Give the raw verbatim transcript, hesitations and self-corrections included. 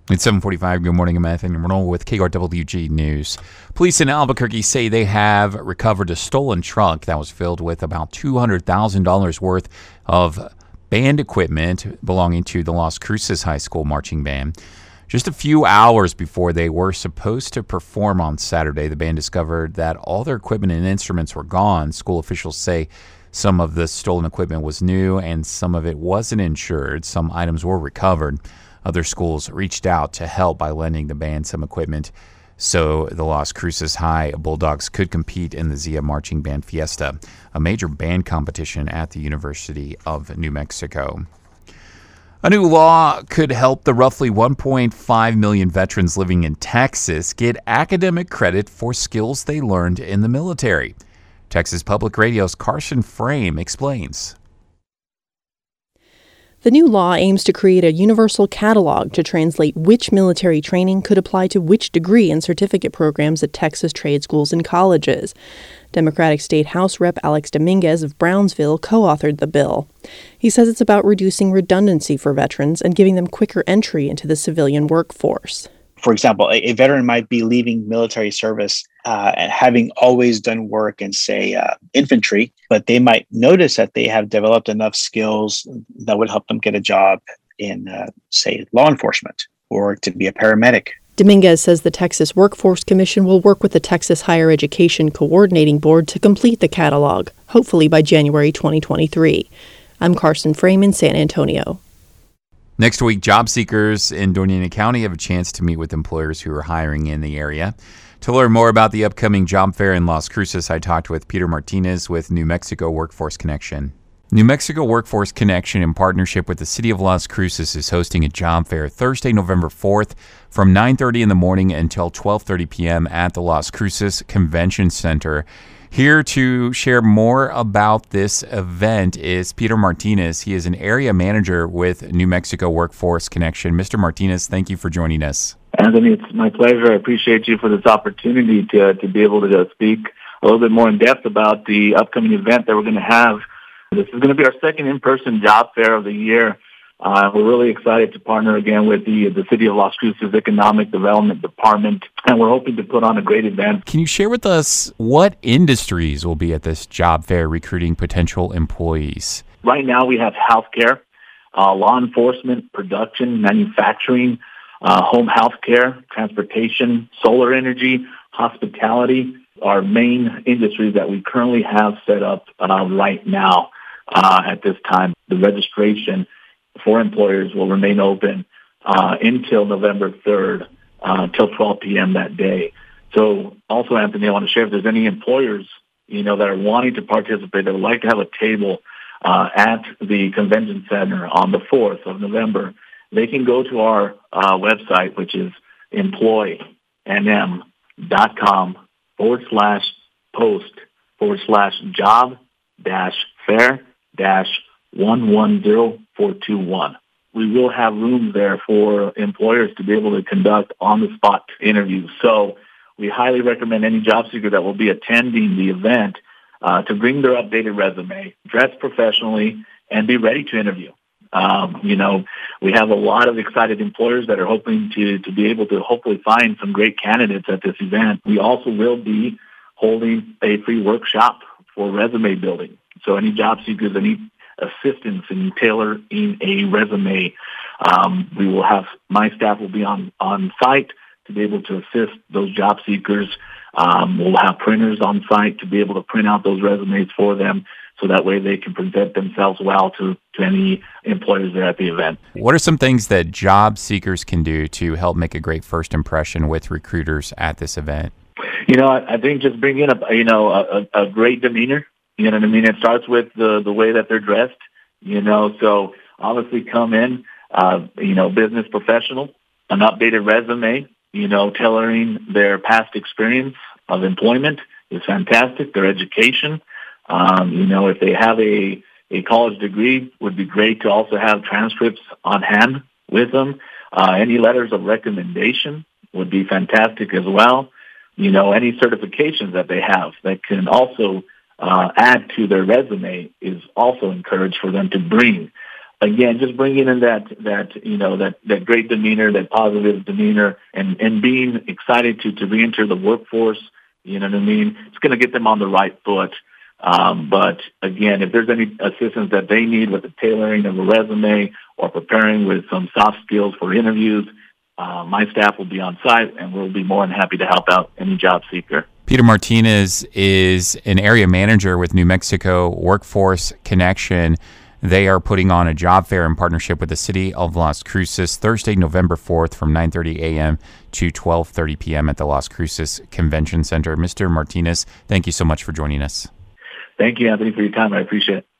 It's seven forty-five. Good morning. I'm Anthony Renault with K R W G News. Police in Albuquerque say they have recovered a stolen truck that was filled with about two hundred thousand dollars worth of band equipment belonging to the Las Cruces High School marching band. Just a few hours before they were supposed to perform on Saturday, the band discovered that all their equipment and instruments were gone. School officials say some of the stolen equipment was new and some of it wasn't insured. Some items were recovered. Other schools reached out to help by lending the band some equipment so the Las Cruces High Bulldogs could compete in the Zia Marching Band Fiesta, a major band competition at the University of New Mexico. A new law could help the roughly one point five million veterans living in Texas get academic credit for skills they learned in the military. Texas Public Radio's Carson Frame explains. The new law aims to create a universal catalog to translate which military training could apply to which degree and certificate programs at Texas trade schools and colleges. Democratic State House Rep Alex Dominguez of Brownsville co-authored the bill. He says it's about reducing redundancy for veterans and giving them quicker entry into the civilian workforce. For example, a, a veteran might be leaving military service uh, and having always done work in, say, uh, infantry, but they might notice that they have developed enough skills that would help them get a job in, uh, say, law enforcement or to be a paramedic. Dominguez says the Texas Workforce Commission will work with the Texas Higher Education Coordinating Board to complete the catalog, hopefully by January twenty twenty-three. I'm Carson Frame in San Antonio. Next week, job seekers in Doña County have a chance to meet with employers who are hiring in the area. To learn more about the upcoming job fair in Las Cruces, I talked with Peter Martinez with New Mexico Workforce Connection. New Mexico Workforce Connection, in partnership with the City of Las Cruces, is hosting a job fair Thursday, November fourth from nine thirty in the morning until twelve thirty p.m. at the Las Cruces Convention Center. Here to share more about this event is Peter Martinez. He is an area manager with New Mexico Workforce Connection. Mister Martinez, thank you for joining us. Anthony, it's my pleasure. I appreciate you for this opportunity to to be able to speak a little bit more in depth about the upcoming event that we're going to have. This is going to be our second in-person job fair of the year. Uh, we're really excited to partner again with the the City of Las Cruces Economic Development Department, and we're hoping to put on a great event. Can you share with us what industries will be at this job fair recruiting potential employees? Right now we have healthcare, uh, law enforcement, production, manufacturing, uh, home healthcare, transportation, solar energy, hospitality, our main industries that we currently have set up uh, right now uh, at this time. The registration for employers will remain open uh, until November third, uh, till twelve p.m. that day. So also, Anthony, I want to share if there's any employers, you know, that are wanting to participate, that would like to have a table uh, at the convention center on the fourth of November, they can go to our uh, website, which is employnm dot com forward slash post forward slash job dash fair dash one one zero four two one. We will have rooms there for employers to be able to conduct on-the-spot interviews. So we highly recommend any job seeker that will be attending the event uh, to bring their updated resume, dress professionally, and be ready to interview. Um, you know, we have a lot of excited employers that are hoping to, to be able to hopefully find some great candidates at this event. We also will be holding a free workshop for resume building. So any job seekers that need assistance in tailoring a resume, um, we will have, my staff will be on, on site to be able to assist those job seekers. Um, we'll have printers on site to be able to print out those resumes for them, so that way they can present themselves well to, to any employers there at the event. What are some things that job seekers can do to help make a great first impression with recruiters at this event? You know, I, I think just bring in a, you know, a, a great demeanor. You know what I mean? It starts with the, the way that they're dressed, you know, so obviously come in, uh, you know, business professional, an updated resume, you know, tailoring their past experience of employment is fantastic, their education. Um, you know, if they have a, a college degree, would be great to also have transcripts on hand with them. Uh, any letters of recommendation would be fantastic as well. You know, any certifications that they have that can also uh, add to their resume is also encouraged for them to bring. again, just bringing in that, that you know, that, that great demeanor, that positive demeanor, and, and being excited to, to re-enter the workforce, you know what I mean? It's going to get them on the right foot. Um, but again, if there's any assistance that they need with the tailoring of a resume or preparing with some soft skills for interviews, uh, my staff will be on site, and we'll be more than happy to help out any job seeker. Peter Martinez is an area manager with New Mexico Workforce Connection. They are putting on a job fair in partnership with the city of Las Cruces Thursday, November fourth from nine thirty a.m. to twelve thirty p.m. at the Las Cruces Convention Center. Mister Martinez, thank you so much for joining us. Thank you, Anthony, for your time. I appreciate it.